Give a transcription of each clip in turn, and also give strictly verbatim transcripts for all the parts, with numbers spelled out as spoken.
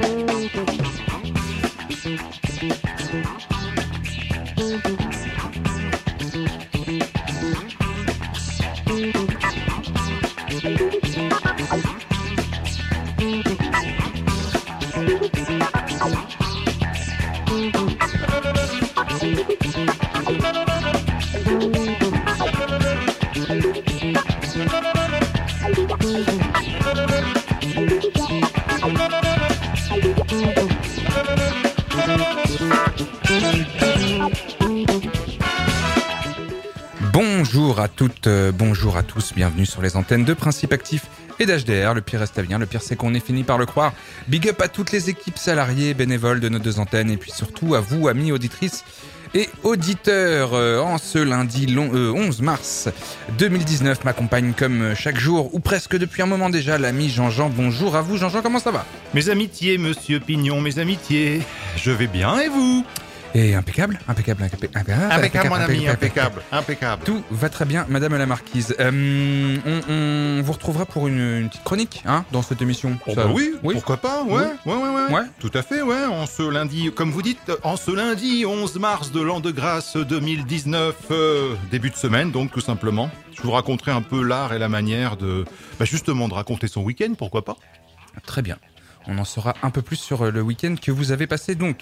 Bonjour à toutes, euh, bonjour à tous, bienvenue sur les antennes de Principe Actif et d'H D R. Le pire reste à venir, le pire c'est qu'on est fini par le croire. Big up à toutes les équipes salariées, bénévoles de nos deux antennes et puis surtout à vous, amis auditrices et auditeurs. Euh, en ce lundi long, euh, onze mars deux mille dix-neuf m'accompagne comme chaque jour, ou presque depuis un moment déjà, l'ami Jean-Jean. Bonjour à vous Jean-Jean, comment ça va? Mes amitiés, monsieur Pignon, mes amitiés, je vais bien et vous? Et impeccable, impeccable, impeccable, impeccable, impeccable, mon ami, impeccable, impeccable. Tout va très bien, Madame la Marquise. Euh, on, on vous retrouvera pour une, une petite chronique, hein, dans cette émission. Oh ça, bah oui, oui, pourquoi pas, ouais, oui. ouais, ouais, ouais, ouais. Tout à fait, ouais. En ce lundi, comme vous dites, en ce lundi onze mars de l'an de grâce deux mille dix-neuf, euh, début de semaine, donc tout simplement. Je vous raconterai un peu l'art et la manière de, bah, justement, de raconter son week-end, pourquoi pas. Très bien. On en saura un peu plus sur le week-end que vous avez passé donc.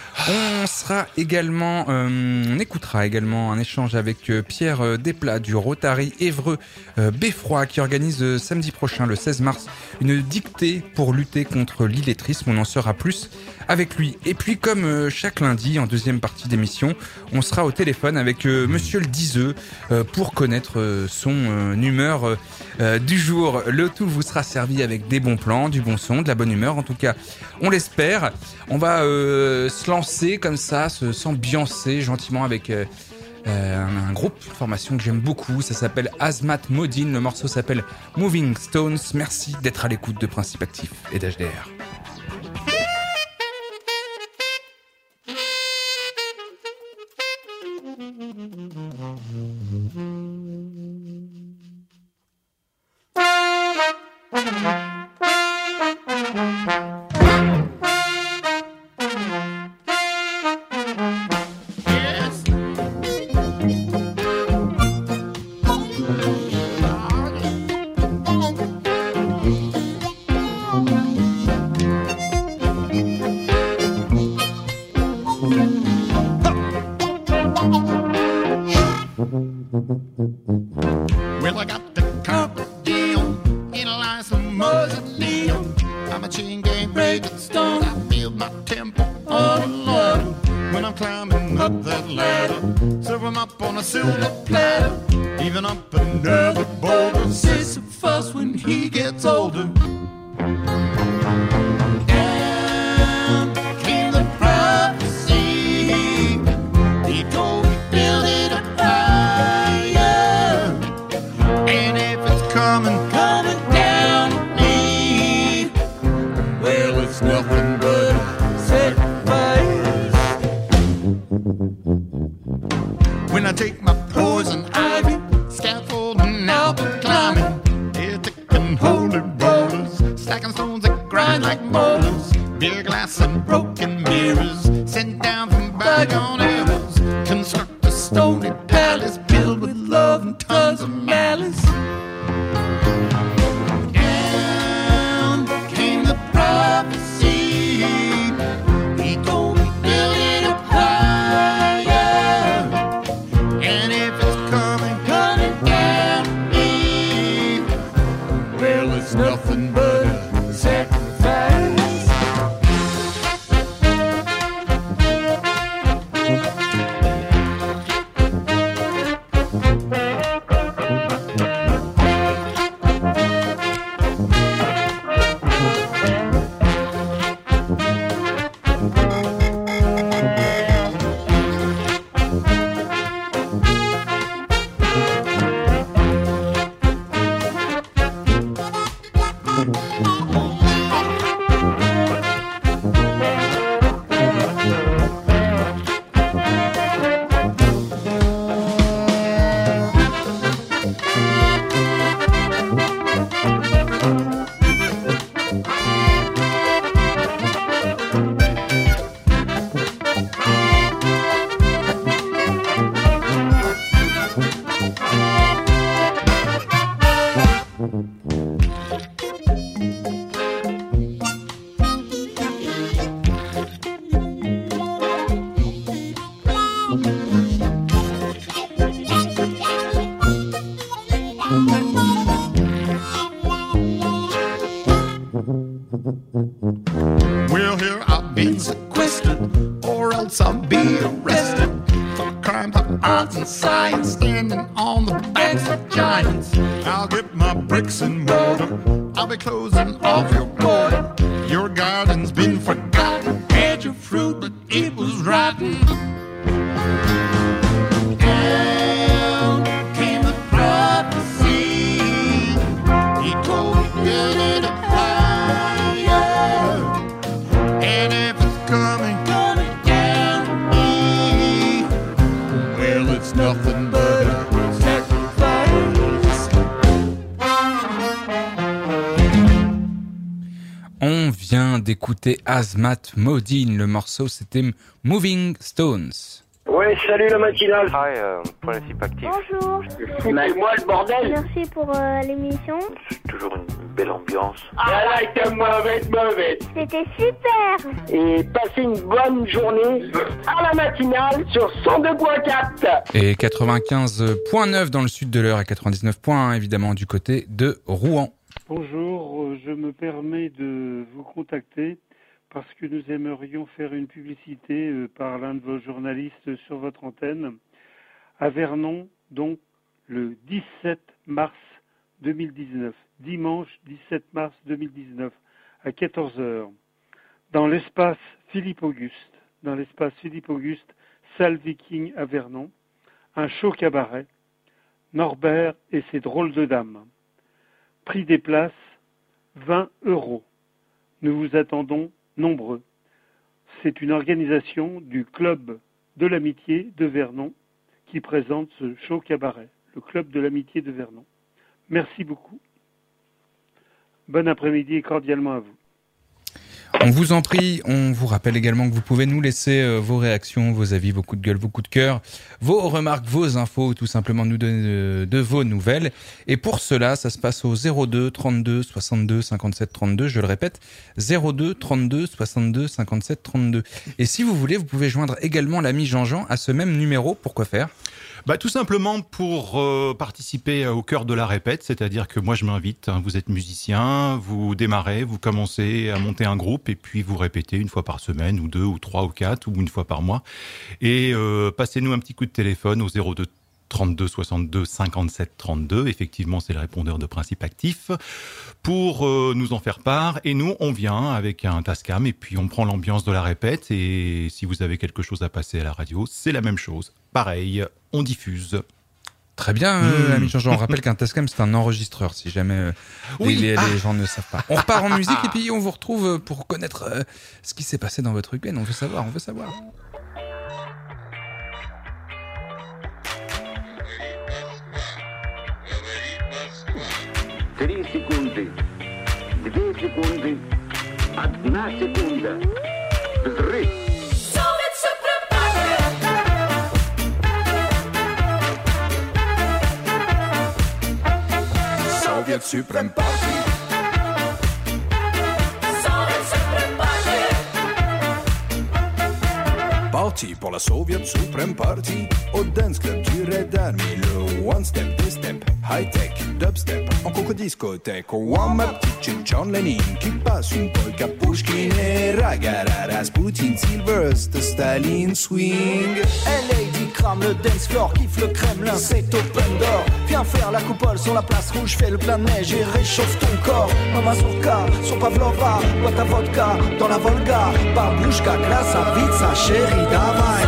On sera également, euh, on écoutera également un échange avec euh, Pierre euh, Desplat du Rotary Évreux euh, Beffroi qui organise euh, samedi prochain, le seize mars, une dictée pour lutter contre l'illettrisme. On en saura plus avec lui. Et puis comme euh, chaque lundi, en deuxième partie d'émission, on sera au téléphone avec euh, Monsieur le Diseux euh, pour connaître euh, son euh, humeur euh, euh, du jour. Le tout vous sera servi avec des bons plans, du bon son, de la bonne humeur. En tout cas, on l'espère. On va euh, se lancer comme ça, se s'ambiancer gentiment avec euh, euh, un, un groupe de formation que j'aime beaucoup. Ça s'appelle Azmat Modine. Le morceau s'appelle Moving Stones. Merci d'être à l'écoute de Principe Actif et d'H D R. Well, I got the carpet deal, it lies a mausoleum. I'm a chain gang breaking stone. I feel my tempo all alone when I'm climbing up that ladder. Serve 'em up on a silver platter, even up another boulder. Sisyphus when he gets older. Down came the prophecy. He told me build it up higher, and if it's coming, coming down on me, well, it's nothing but sacrifice. When I take my poison ivy, scaffolding, Albert climbing, ethic and holy rollers, stacking stones that grind like boulders, beer glass and broken mirrors, sent down from bygone eras, construct a stony palace filled with love and tons of malice. Down came the prophecy. He told me build it up higher, and if it's coming, coming down on me, well, it's nothing but a sacrifice. been sequestered, or else I'll be arrested for crimes of art and science, standing on the backs of giants. I'll get my bricks and mortar, I'll be closing off your border. Your garden's been forgotten, had your fruit but it was rotten. Down came the prophecy, he told me get it higher, and if it's coming, coming down to me, well it's nothing but a sacrifice. On vient d'écouter Azmat Modine, le morceau c'était Moving Stones. Ouais, salut la matinale. Hi, euh, Principe Actif. Bonjour. Fais-moi le bordel. Merci pour euh, l'émission. C'est toujours une belle ambiance. Ah là, t'es mauvaise, mauvaise. C'était super. Et passez une bonne journée à la matinale sur cent deux virgule quatre. Et quatre-vingt-quinze virgule neuf dans le sud de l'heure et quatre-vingt-dix-neuf virgule un évidemment du côté de Rouen. Bonjour, je me permets de vous contacter parce que nous aimerions faire une publicité euh, par l'un de vos journalistes sur votre antenne à Vernon, donc le dix-sept mars deux mille dix-neuf, dimanche dix-sept mars deux mille dix-neuf à quatorze heures, dans l'espace Philippe Auguste, dans l'espace Philippe Auguste, salle Viking à Vernon, un show cabaret, Norbert et ses drôles de dames. Prix des places, vingt euros. Nous vous attendons nombreux. C'est une organisation du Club de l'Amitié de Vernon qui présente ce show cabaret, le Club de l'Amitié de Vernon. Merci beaucoup. Bon après-midi et cordialement à vous. On vous en prie, on vous rappelle également que vous pouvez nous laisser euh, vos réactions, vos avis, vos coups de gueule, vos coups de cœur, vos remarques, vos infos, tout simplement nous donner de, de vos nouvelles. Et pour cela, ça se passe au zéro deux trente-deux soixante-deux cinquante-sept trente-deux, je le répète, zéro deux trente-deux soixante-deux cinquante-sept trente-deux. Et si vous voulez, vous pouvez joindre également l'ami Jean-Jean à ce même numéro. Pourquoi faire ? Bah, tout simplement pour euh, participer au cœur de la répète, c'est-à-dire que moi je m'invite, hein, vous êtes musicien, vous démarrez, vous commencez à monter un groupe et puis vous répétez une fois par semaine ou deux ou trois ou quatre ou une fois par mois et euh, passez-nous un petit coup de téléphone au zéro deux trente-deux soixante-deux cinquante-sept trente-deux, effectivement c'est le répondeur de Principe Actif, pour euh, nous en faire part, et nous on vient avec un Tascam et puis on prend l'ambiance de la répète, et si vous avez quelque chose à passer à la radio, c'est la même chose, pareil, on diffuse. Très bien, euh, Mmh. ami Jean-Jean, on rappelle qu'un Tascam c'est un enregistreur, si jamais euh, Oui. les, les Ah. gens ne savent pas. On repart en musique et puis on vous retrouve pour connaître euh, ce qui s'est passé dans votre week-end. On veut savoir, on veut savoir. Три секунды, две секунды, одна секунда. Взрыв. Soviet Supreme Party. Party pour la Soviet Supreme Party. Au dance club du Red Army. Le one step, two step, high tech, dubstep. En coco discothèque. Au warm up kitchen, John Lennon qui passe une polka Pushkin et Ragara, Rasputin, Sylvester, Staline, swing. L A D crame le dance floor, kiffe le Kremlin, c'est open door. Viens faire la coupole sur la place rouge, fais le plein de neige et réchauffe ton corps. Mama Surka, sur Pavlova, bois ta vodka dans la Volga. Babouchka, glace à vite, sa chérie, davai.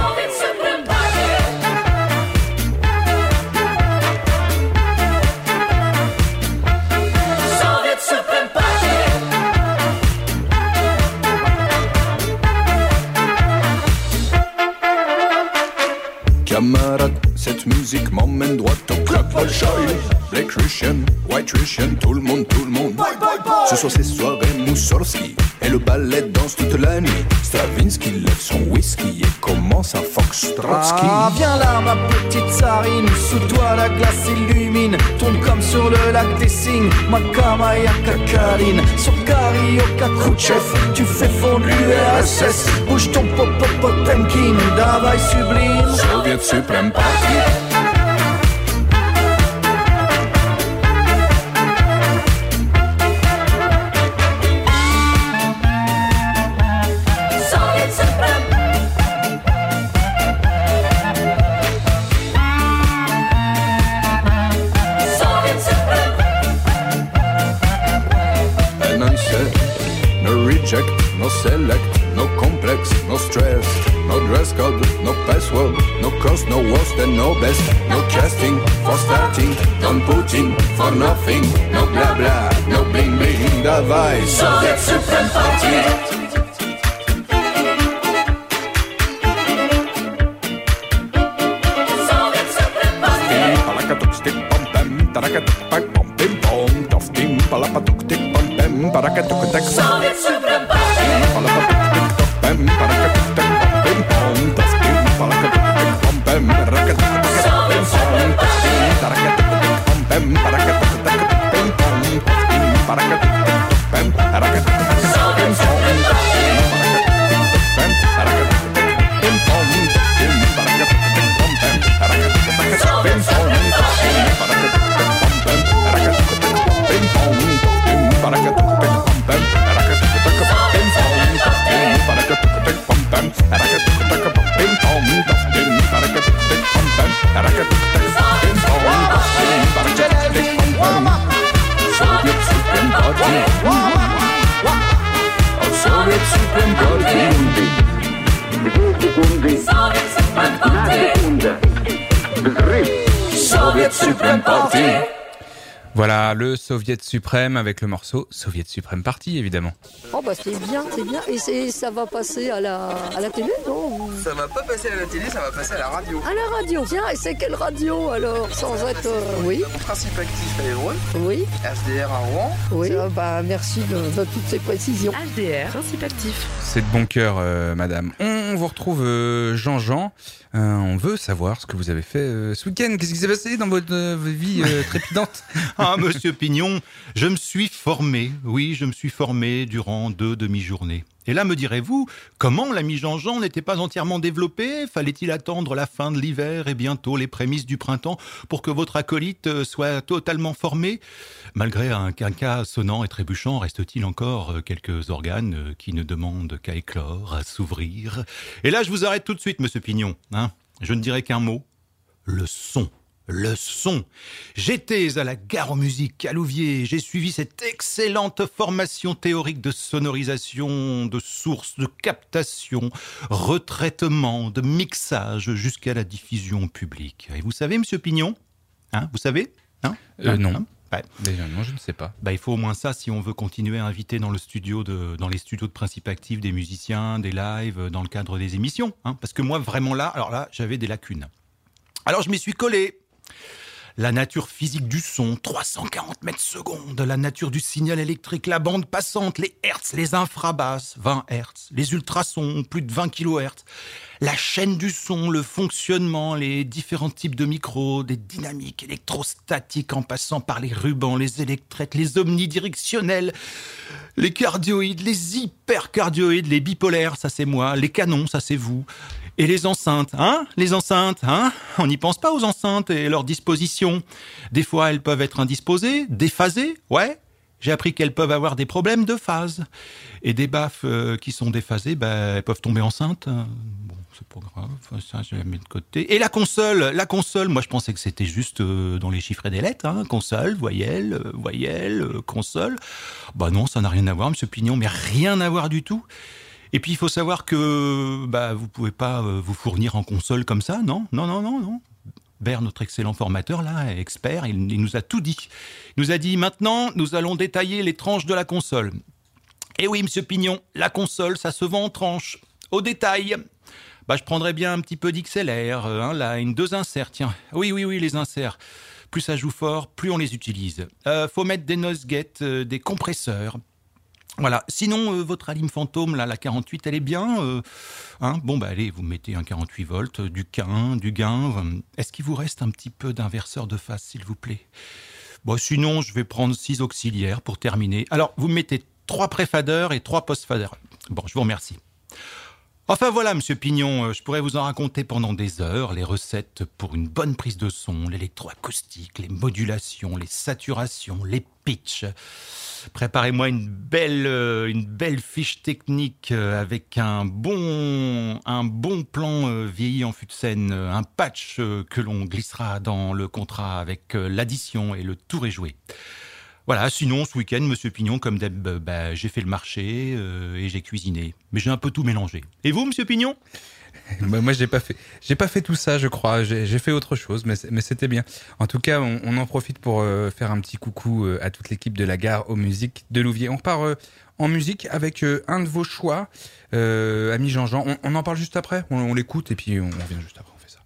Camarade, cette musique m'emmène droit au club Bolshoi. Black Russian, White Russian, tout le monde, tout le monde. Ce soir c'est soirée Moussorski et le ballet danse toute la nuit. Stravinsky lève son whisky et commence un foxtrotski. Ah, viens là ma petite tsarine, sous toi la glace s'illumine. Tourne comme sur le lac des Cygnes, Makamaya Kakarine. Sur Karioka Khrouchtchev, tu fais fondre l'U R S S. Bouge ton popo Potemkin, davai sublime. Soviet Supreme Party. Soviet no complex, no stress, no dress code, no password, no cost, no worst and no best, no casting for starting, don't putting for nothing, no blah blah, no bling bling, давай, Soviet Supreme Party. Soviet Supreme Voilà, le Soviet suprême avec le morceau Soviet Supreme Party, évidemment. Oh bah c'est bien, c'est bien. Et c'est, ça va passer à la, à la télé, non? Ça va pas passer à la télé, ça va passer à la radio. À la radio, tiens, et c'est quelle radio alors? Sans être... Euh, oui. Principe actif à Évreux. Oui. H D R à Rouen. Oui, ah, bah merci de, de toutes ces précisions. H D R, principe actif. C'est de bon cœur, euh, madame. On vous retrouve euh, Jean-Jean. Euh, on veut savoir ce que vous avez fait euh, ce week-end. Qu'est-ce qui s'est passé dans votre euh, vie euh, trépidante? Ah, monsieur Pignon, je me suis formé. Oui, je me suis formé durant deux demi-journées. Et là, me direz-vous, comment l'ami Jean-Jean n'était pas entièrement développé? Fallait-il attendre la fin de l'hiver et bientôt les prémices du printemps pour que votre acolyte soit totalement formé? Malgré un quinquas sonnant et trébuchant, reste-t-il encore quelques organes qui ne demandent qu'à éclore, à s'ouvrir? Et là, je vous arrête tout de suite, monsieur Pignon. Hein, je ne dirai qu'un mot, le son. Le son. J'étais à la Gare aux Musiques à Louviers. J'ai suivi cette excellente formation théorique de sonorisation, de source, de captation, retraitement, de mixage jusqu'à la diffusion publique. Et vous savez, monsieur Pignon, hein, vous savez, hein, euh, hein, non. Hein ouais. Déjà, non, je ne sais pas. Bah, il faut au moins ça si on veut continuer à inviter dans le studio de, dans les studios de Principe Actif des musiciens, des lives, dans le cadre des émissions. Hein, parce que moi, vraiment là, alors là, j'avais des lacunes. Alors je m'y suis collé. La nature physique du son, trois cent quarante mètres secondes, la nature du signal électrique, la bande passante, les hertz, les infrabasses, vingt hertz, les ultrasons, plus de vingt kilohertz, la chaîne du son, le fonctionnement, les différents types de micros, des dynamiques électrostatiques en passant par les rubans, les électrètes, les omnidirectionnels, les cardioïdes, les hypercardioïdes, les bipolaires, ça c'est moi, les canons, ça c'est vous. Et les enceintes, hein? Les enceintes, hein? On n'y pense pas aux enceintes et leurs dispositions. Des fois, elles peuvent être indisposées, déphasées, ouais. J'ai appris qu'elles peuvent avoir des problèmes de phase. Et des baffes euh, qui sont déphasées, bah, elles peuvent tomber enceintes. Bon, c'est pas grave, ça, je la mets de côté. Et la console, la console, moi, je pensais que c'était juste euh, dans les chiffres et des lettres, hein? Console, voyelle, euh, voyelle, euh, console. Bah non, ça n'a rien à voir, monsieur Pignon, mais rien à voir du tout. Et puis, il faut savoir que bah, vous ne pouvez pas euh, vous fournir en console comme ça, non, non, non, non, non. Bert, notre excellent formateur, là, expert, il, il nous a tout dit. Il nous a dit, maintenant, nous allons détailler les tranches de la console. Et oui, monsieur Pignon, la console, ça se vend en tranches. Au détail, bah, je prendrais bien un petit peu d'X L R, un line, deux inserts, tiens. Oui, oui, oui, les inserts. Plus ça joue fort, plus on les utilise. Euh, faut mettre des noise gate, euh, des compresseurs. Voilà. Sinon, euh, votre Alim Fantôme, là, la quarante-huit, elle est bien. Euh, hein bon, bah allez, vous mettez un quarante-huit volts, du gain, du gain. Euh, est-ce qu'il vous reste un petit peu d'inverseur de phase, s'il vous plaît? Bon, sinon, je vais prendre six auxiliaires pour terminer. Alors, vous mettez trois pré-faders et trois post-faders. Bon, je vous remercie. Enfin voilà, monsieur Pignon, je pourrais vous en raconter pendant des heures, les recettes pour une bonne prise de son, l'électroacoustique, les modulations, les saturations, les pitchs. Préparez-moi une belle, une belle fiche technique avec un bon, un bon plan vieilli en fût de scène, un patch que l'on glissera dans le contrat avec l'addition et le tour est joué. Voilà, sinon, ce week-end, Monsieur Pignon, comme d'hab, euh, bah, j'ai fait le marché euh, et j'ai cuisiné. Mais j'ai un peu tout mélangé. Et vous, Monsieur Pignon ? Bah, moi, j'ai pas fait, j'ai pas fait tout ça, je crois. J'ai, j'ai fait autre chose, mais, mais c'était bien. En tout cas, on, on en profite pour euh, faire un petit coucou euh, à toute l'équipe de la Gare aux Musiques de Louviers. On repart euh, en musique avec euh, un de vos choix, euh, ami Jean-Jean. On, on en parle juste après, on, on l'écoute et puis on, on revient juste après. On fait ça.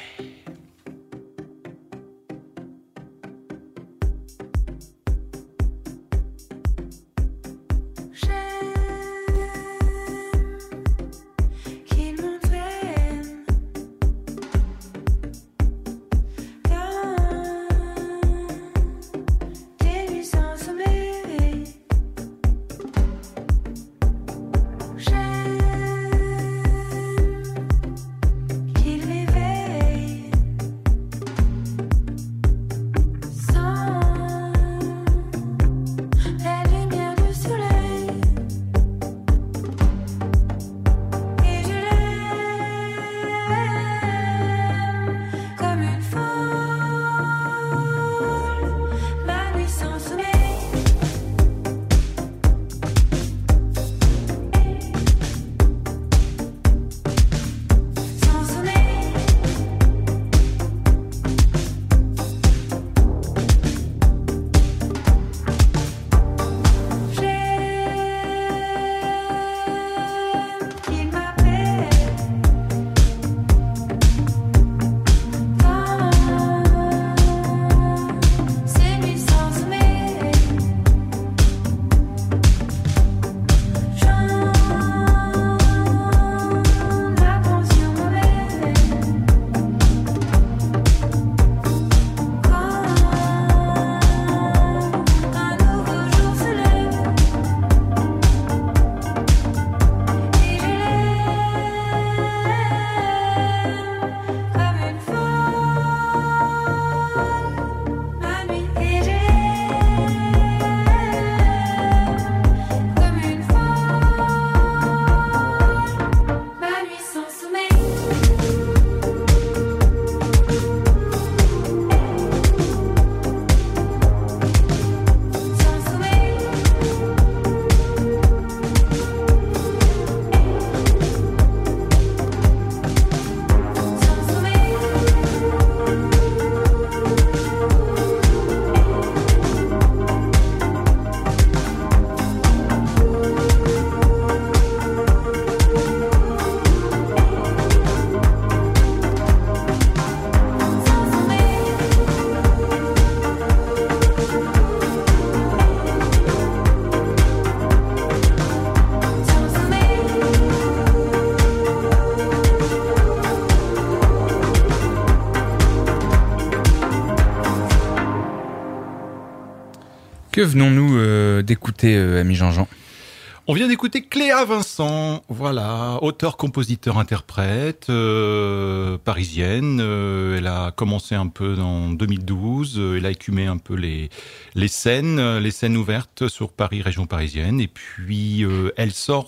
Que venons-nous euh, d'écouter, euh, ami Jean-Jean ? On vient d'écouter Cléa Vincent, voilà, auteur, compositeur, interprète, euh, parisienne. Euh, elle a commencé un peu en deux mille douze. Euh, elle a écumé un peu les les scènes, les scènes ouvertes sur Paris, région parisienne. Et puis euh, elle sort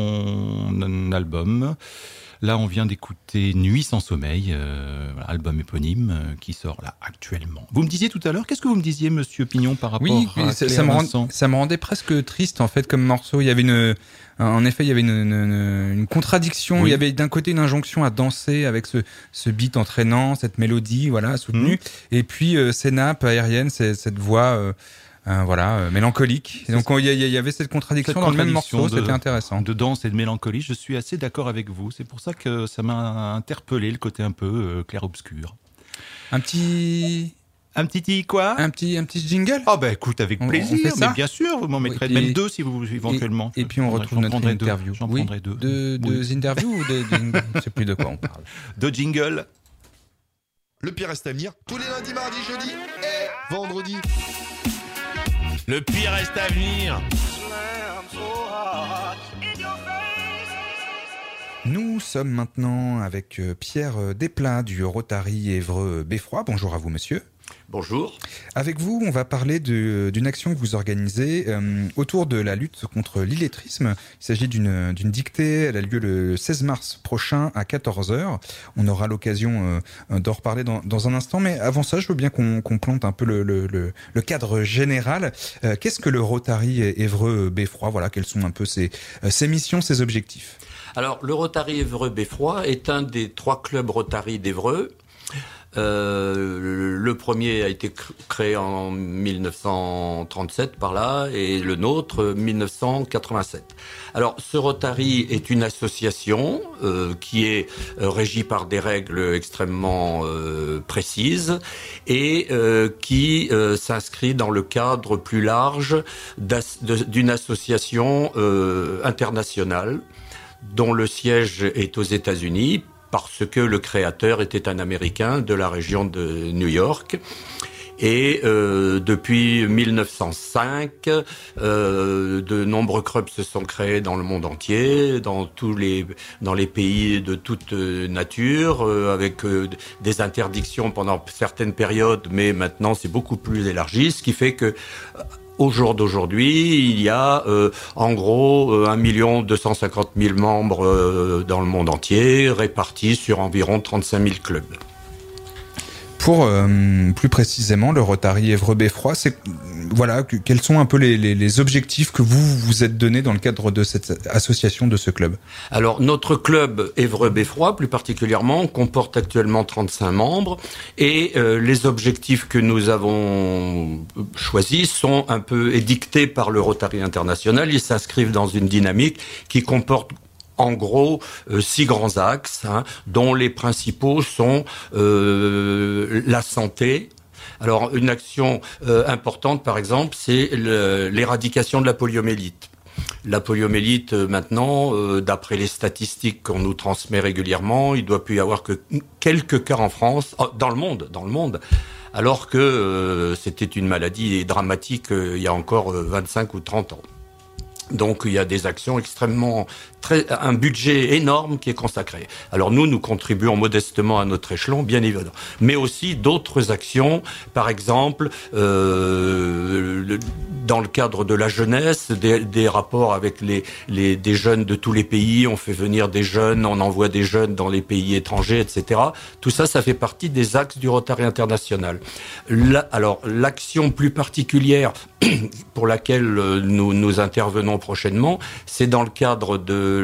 son album. Là, on vient d'écouter Nuit sans sommeil, euh, album éponyme euh, qui sort là actuellement. Vous me disiez tout à l'heure, qu'est-ce que vous me disiez, Monsieur Pignon, par rapport oui, à ça, Cléa ça, me Vincent rend, ça me rendait presque triste en fait comme morceau. Il y avait une, en effet, il y avait une, une, une contradiction. Oui. Il y avait d'un côté une injonction à danser avec ce, ce beat entraînant, cette mélodie, voilà, soutenue, mmh. et puis euh, ces nappes aériennes, c'est, cette voix. Euh, Euh, voilà, euh, mélancolique. Et donc il y, y avait cette contradiction cette dans le même morceau, de, c'était intéressant. De danse et de mélancolie, je suis assez d'accord avec vous. C'est pour ça que ça m'a interpellé le côté un peu euh, clair-obscur. Un petit... Un petit quoi Un petit un petit jingle. Ah oh bah écoute, avec on, plaisir. On mais bien sûr, vous m'en mettrez oui, même deux si vous éventuellement. Et, et puis on retrouve notre interview. J'en oui, prendrai deux. De, de oui. interviews ou de jingle. Je sais plus de quoi on parle. De jingle. Le pire reste à venir tous les lundis, mardis, jeudis et vendredis. Le pire reste à venir. Nous sommes maintenant avec Pierre Desplat du Rotary Évreux Beffroi. Bonjour à vous, monsieur. Bonjour. Avec vous, on va parler de, d'une action que vous organisez euh, autour de la lutte contre l'illettrisme. Il s'agit d'une, d'une dictée, elle a lieu le seize mars prochain à quatorze heures. On aura l'occasion euh, d'en reparler dans, dans un instant, mais avant ça, je veux bien qu'on, qu'on plante un peu le, le, le, le cadre général. Euh, qu'est-ce que le Rotary Évreux-Beffroi ? Voilà, quelles sont un peu ses, ses missions, ses objectifs ? Alors, le Rotary Évreux-Beffroi est un des trois clubs Rotary d'Évreux. Euh, le premier a été créé en mille neuf cent trente-sept par là et le nôtre mille neuf cent quatre-vingt-sept. Alors ce Rotary est une association euh, qui est euh, régie par des règles extrêmement euh, précises et euh, qui euh, s'inscrit dans le cadre plus large d'as- de, d'une association euh, internationale dont le siège est aux États-Unis, parce que le créateur était un Américain de la région de New York. Et euh, depuis mille neuf cent cinq, euh, de nombreux clubs se sont créés dans le monde entier, dans tous les dans les pays de toute nature, euh, avec euh, des interdictions pendant certaines périodes, mais maintenant c'est beaucoup plus élargi, ce qui fait que au jour d'aujourd'hui, il y a euh, en gros euh, un million deux cent cinquante mille membres euh, dans le monde entier, répartis sur environ trente-cinq mille clubs. Pour euh, plus précisément le Rotary Évreux-Beffroi, c'est voilà que, quels sont un peu les, les, les objectifs que vous vous êtes donnés dans le cadre de cette association, de ce club ? Alors notre club Évreux-Beffroi plus particulièrement comporte actuellement trente-cinq membres et euh, les objectifs que nous avons choisis sont un peu édictés par le Rotary International. Ils s'inscrivent dans une dynamique qui comporte en gros, euh, six grands axes, hein, dont les principaux sont euh, la santé. Alors, une action euh, importante, par exemple, c'est le, l'éradication de la poliomyélite. La poliomyélite, euh, maintenant, euh, d'après les statistiques qu'on nous transmet régulièrement, il doit plus y avoir que quelques cas en France, oh, dans le monde, dans le monde. Alors que euh, c'était une maladie dramatique euh, il y a encore euh, vingt-cinq ou trente ans. Donc il y a des actions extrêmement, très, un budget énorme qui est consacré. Alors nous, nous contribuons modestement à notre échelon, bien évidemment, mais aussi d'autres actions, par exemple, euh, le, dans le cadre de la jeunesse, des, des rapports avec les, les, des jeunes de tous les pays, on fait venir des jeunes, on envoie des jeunes dans les pays étrangers, et cetera. Tout ça, ça fait partie des axes du Rotary International. La, alors l'action plus particulière pour laquelle nous, nous intervenons prochainement, c'est dans le cadre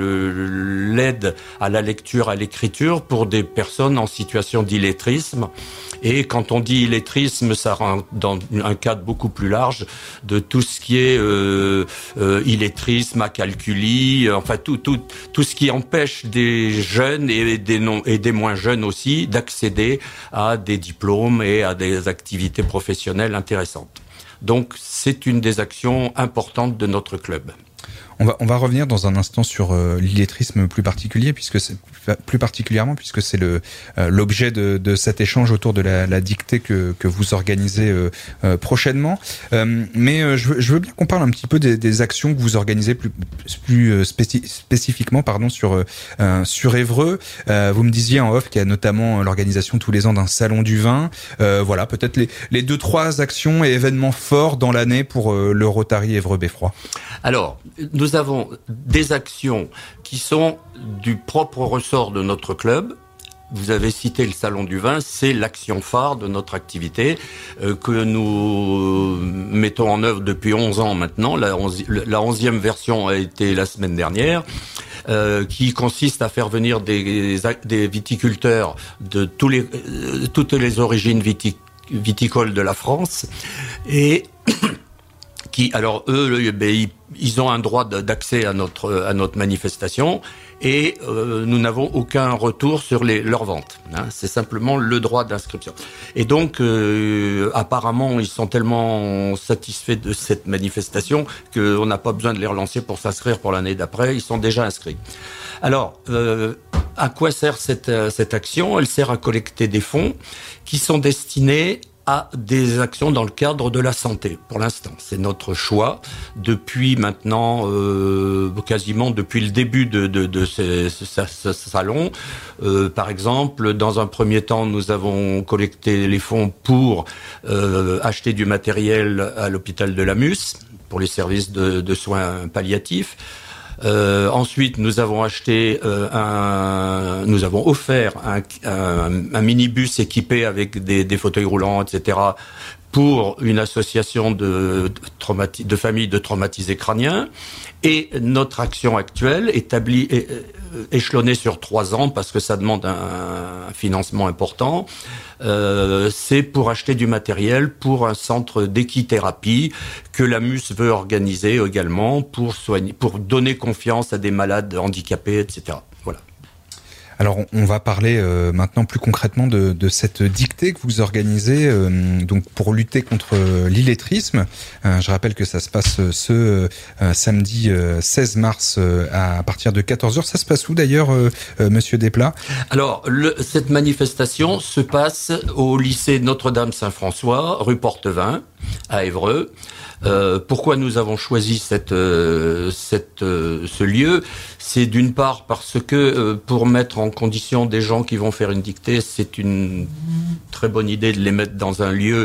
de l'aide à la lecture, à l'écriture pour des personnes en situation d'illettrisme. Et quand on dit illettrisme, ça rentre dans un cadre beaucoup plus large de tout ce qui est euh, euh, illettrisme, acalculie, enfin tout, tout, tout ce qui empêche des jeunes et des, non, et des moins jeunes aussi d'accéder à des diplômes et à des activités professionnelles intéressantes. Donc, c'est une des actions importantes de notre club. On va, on va revenir dans un instant sur euh, l'illettrisme plus particulier, puisque c'est plus particulièrement puisque c'est le euh, l'objet de, de cet échange autour de la, la dictée que que vous organisez euh, euh, prochainement. Euh, mais euh, je, veux, je veux bien qu'on parle un petit peu des, des actions que vous organisez plus plus spéci- spécifiquement, pardon, sur euh, sur Évreux. Euh, vous me disiez en off qu'il y a notamment l'organisation tous les ans d'un salon du vin. Euh, voilà, peut-être les les deux trois actions et événements forts dans l'année pour euh, le Rotary Évreux-Beffroi. Alors, nous avons des actions qui sont du propre ressort de notre club. Vous avez cité le Salon du Vin, c'est l'action phare de notre activité euh, que nous mettons en œuvre depuis onze ans maintenant. La, onzi, la onzième version a été la semaine dernière, euh, qui consiste à faire venir des, des viticulteurs de tous les, euh, toutes les origines vitic, viticoles de la France et qui, alors eux, ben, ils ont un droit d'accès à notre à notre manifestation et euh, nous n'avons aucun retour sur les leurs ventes. Hein, c'est simplement le droit d'inscription. Et donc, euh, apparemment, ils sont tellement satisfaits de cette manifestation qu'on n'a pas besoin de les relancer pour s'inscrire pour l'année d'après. Ils sont déjà inscrits. Alors, euh, à quoi sert cette cette action ? Elle sert à collecter des fonds qui sont destinés à des actions dans le cadre de la santé, pour l'instant. C'est notre choix depuis maintenant, euh, quasiment depuis le début de, de, de ce, ce, ce, ce salon. Euh, par exemple, dans un premier temps, nous avons collecté les fonds pour euh, acheter du matériel à l'hôpital de Lamus, pour les services de, de soins palliatifs. Euh, ensuite, nous avons acheté euh, un, nous avons offert un, un, un minibus équipé avec des, des fauteuils roulants, et cetera, pour une association de, de, traumati- de familles de traumatisés crâniens. Et notre action actuelle, établie, é, échelonnée sur trois ans, parce que ça demande un, un financement important, euh, c'est pour acheter du matériel pour un centre d'équithérapie que l'Amus veut organiser également pour soigner, pour donner confiance à des malades handicapés, et cetera. Voilà. Alors, on va parler euh, maintenant plus concrètement de, de cette dictée que vous organisez euh, donc pour lutter contre euh, l'illettrisme. Euh, je rappelle que ça se passe euh, ce euh, samedi euh, seize mars euh, à partir de quatorze heures. Ça se passe où d'ailleurs, euh, euh, Monsieur Desplat ? Alors, le, cette manifestation se passe au lycée Notre-Dame-Saint-François, rue Portevin, à Évreux. Euh, pourquoi nous avons choisi cette, euh, cette, euh, ce lieu ? C'est d'une part parce que euh, pour mettre en condition des gens qui vont faire une dictée, c'est une très bonne idée de les mettre dans un lieu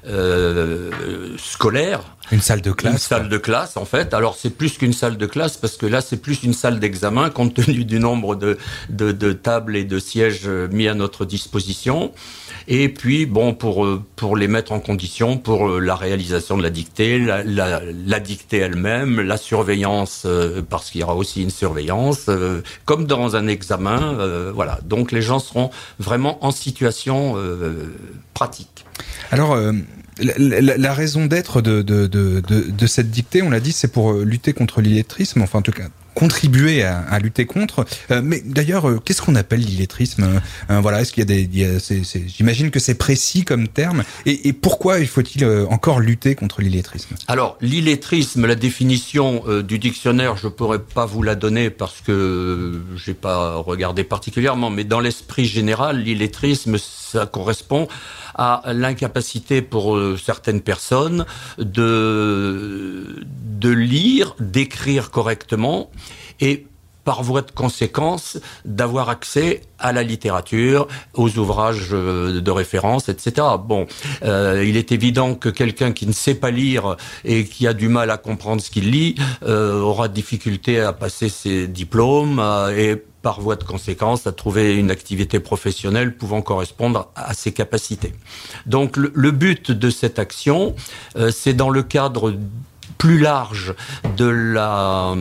euh, scolaire. Une salle de classe. Une salle de classe, en fait. Alors, c'est plus qu'une salle de classe, parce que là, c'est plus une salle d'examen, compte tenu du nombre de, de, de tables et de sièges mis à notre disposition. Et puis, bon, pour, pour les mettre en condition pour la réalisation de la dictée, la, la, la dictée elle-même, la surveillance, euh, parce qu'il y aura aussi une surveillance, euh, comme dans un examen, euh, voilà. Donc, les gens seront vraiment en situation euh, pratique. Alors, euh, la, la, la raison d'être de, de, de, de, de cette dictée, on l'a dit, c'est pour lutter contre l'illettrisme, enfin en tout cas contribuer à, à lutter contre. Euh, mais d'ailleurs, euh, qu'est-ce qu'on appelle l'illettrisme ? euh, Voilà, est-ce qu'il y a des, il y a, c'est, c'est, j'imagine que c'est précis comme terme. Et, et pourquoi il faut-il euh, encore lutter contre l'illettrisme ? Alors, l'illettrisme, la définition euh, du dictionnaire, je pourrais pas vous la donner parce que euh, j'ai pas regardé particulièrement, mais dans l'esprit général, l'illettrisme, ça correspond à l'incapacité pour euh, certaines personnes de de lire, d'écrire correctement et par voie de conséquence d'avoir accès à la littérature, aux ouvrages de référence, et cetera. Bon, euh, il est évident que quelqu'un qui ne sait pas lire et qui a du mal à comprendre ce qu'il lit euh, aura difficulté à passer ses diplômes euh, et par voie de conséquence, à trouver une activité professionnelle pouvant correspondre à ses capacités. Donc, le, le but de cette action, euh, c'est dans le cadre plus large de la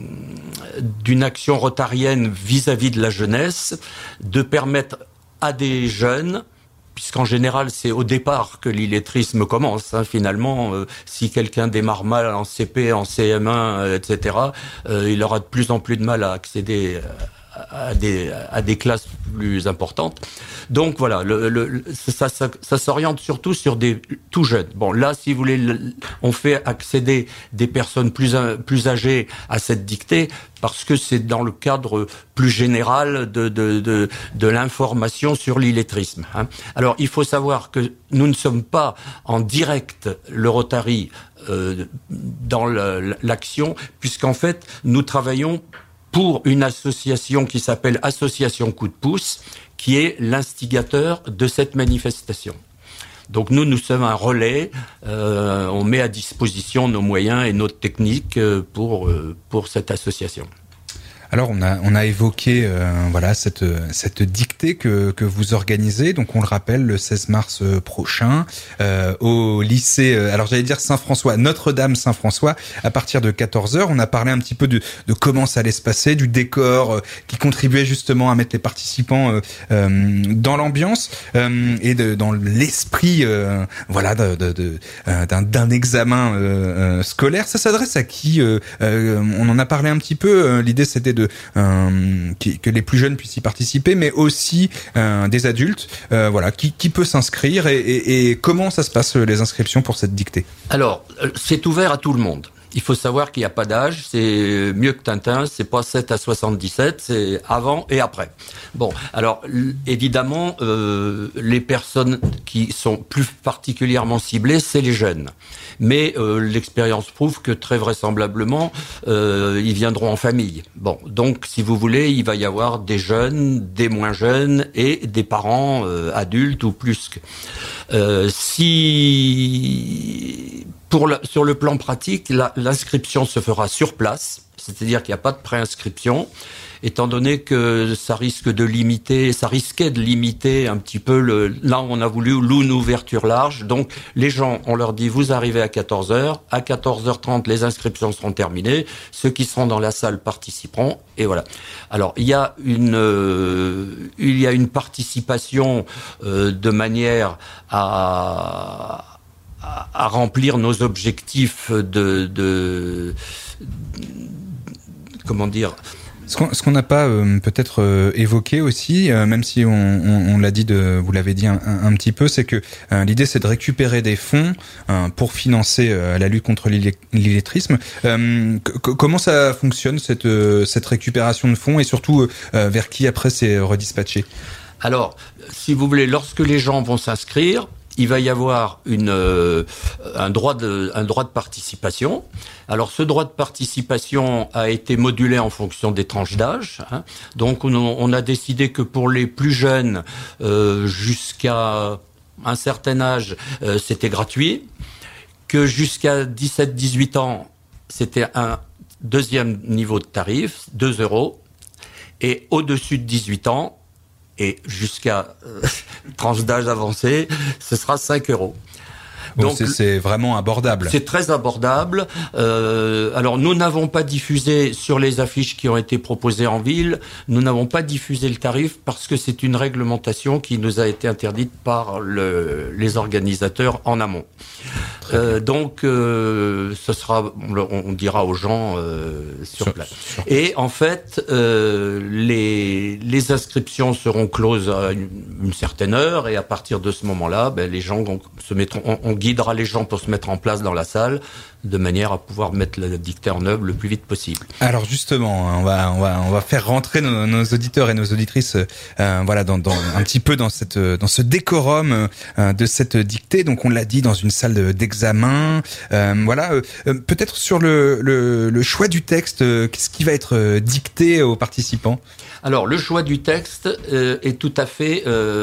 d'une action rotarienne vis-à-vis de la jeunesse, de permettre à des jeunes, puisqu'en général c'est au départ que l'illettrisme commence, hein, finalement, euh, si quelqu'un démarre mal en C P, en C M un, euh, et cetera, euh, il aura de plus en plus de mal à accéder à, à des à des classes plus importantes. Donc voilà, le, le, ça, ça, ça s'oriente surtout sur des tout jeunes. Bon, là, si vous voulez, on fait accéder des personnes plus plus âgées à cette dictée parce que c'est dans le cadre plus général de de de, de l'information sur l'illettrisme. Hein. Alors, il faut savoir que nous ne sommes pas en direct le Rotary euh, dans le, l'action, puisqu'en fait, nous travaillons pour une association qui s'appelle Association Coup de Pouce, qui est l'instigateur de cette manifestation. Donc nous, nous sommes un relais, euh, on met à disposition nos moyens et notre technique pour, pour cette association. Alors on a on a évoqué euh, voilà cette cette dictée que que vous organisez, donc on le rappelle le seize mars prochain euh, au lycée euh, alors j'allais dire Saint-François, Notre-Dame Saint-François, à partir de quatorze heures. On a parlé un petit peu de de comment ça allait se passer, du décor euh, qui contribuait justement à mettre les participants euh, euh, dans l'ambiance euh, et de, dans l'esprit euh, voilà de, de, de euh, d'un d'un examen euh, euh, scolaire. Ça s'adresse à qui euh, euh, on en a parlé un petit peu, euh, l'idée c'était de euh, qui, que les plus jeunes puissent y participer, mais aussi euh, des adultes. Euh, voilà, qui, qui peut s'inscrire et, et, et comment ça se passe les inscriptions pour cette dictée ? Alors, c'est ouvert à tout le monde. il faut savoir qu'il n'y a pas d'âge, c'est mieux que Tintin, c'est pas sept à soixante-dix-sept, c'est avant et après. Bon, alors évidemment, euh, les personnes qui sont plus particulièrement ciblées, c'est les jeunes. Mais euh, l'expérience prouve que très vraisemblablement, euh, ils viendront en famille. Bon, donc si vous voulez, il va y avoir des jeunes, des moins jeunes et des parents euh, adultes ou plus. Que. Euh, si pour la, sur le plan pratique, la, l'inscription se fera sur place, c'est-à-dire qu'il n'y a pas de préinscription. Étant donné que ça risque de limiter, ça risquait de limiter un petit peu le, là on a voulu une ouverture large. Donc, les gens, on leur dit, vous arrivez à quatorze heures. À quatorze heures trente, les inscriptions seront terminées. Ceux qui seront dans la salle participeront. Et voilà. Alors, il y a une, euh, il y a une participation, euh, de manière à, à, à remplir nos objectifs de, de, de comment dire, Ce qu'on, ce qu'on n'a pas euh, peut-être euh, évoqué aussi, euh, même si on, on, on l'a dit, de, vous l'avez dit un, un, un petit peu, c'est que euh, l'idée c'est de récupérer des fonds euh, pour financer euh, la lutte contre l'illettrisme. Euh, c- comment ça fonctionne cette, euh, cette récupération de fonds et surtout euh, vers qui après c'est redispatché ? Alors, si vous voulez, lorsque les gens vont s'inscrire, il va y avoir une, euh, un, droit de, un droit de participation. Alors, ce droit de participation a été modulé en fonction des tranches d'âge. Hein. Donc, on, on a décidé que pour les plus jeunes, euh, jusqu'à un certain âge, euh, c'était gratuit. Que jusqu'à dix-sept dix-huit ans, c'était un deuxième niveau de tarif, deux euros. Et au-dessus de dix-huit ans, et jusqu'à euh, tranche d'âge avancée, ce sera cinq euros. Donc c'est, c'est vraiment abordable. C'est très abordable. Euh, alors nous n'avons pas diffusé sur les affiches qui ont été proposées en ville, nous n'avons pas diffusé le tarif parce que c'est une réglementation qui nous a été interdite par le, les organisateurs en amont. Euh, donc euh, ce sera, on, on dira aux gens euh, sur, sur place. Sur... Et en fait, euh, les, les inscriptions seront closes à une, une certaine heure et à partir de ce moment-là, ben, les gens on, se mettront, on, on guidera les gens pour se mettre en place dans la salle de manière à pouvoir mettre la dictée en œuvre le plus vite possible. Alors justement, on va on va on va faire rentrer nos, nos auditeurs et nos auditrices, euh, voilà, dans, dans un petit peu dans cette dans ce décorum euh, de cette dictée. Donc on l'a dit, dans une salle de, d'examen. Euh, voilà, euh, peut-être sur le, le le choix du texte, euh, qu'est-ce qui va être dicté aux participants ? Alors le choix du texte euh, est tout à fait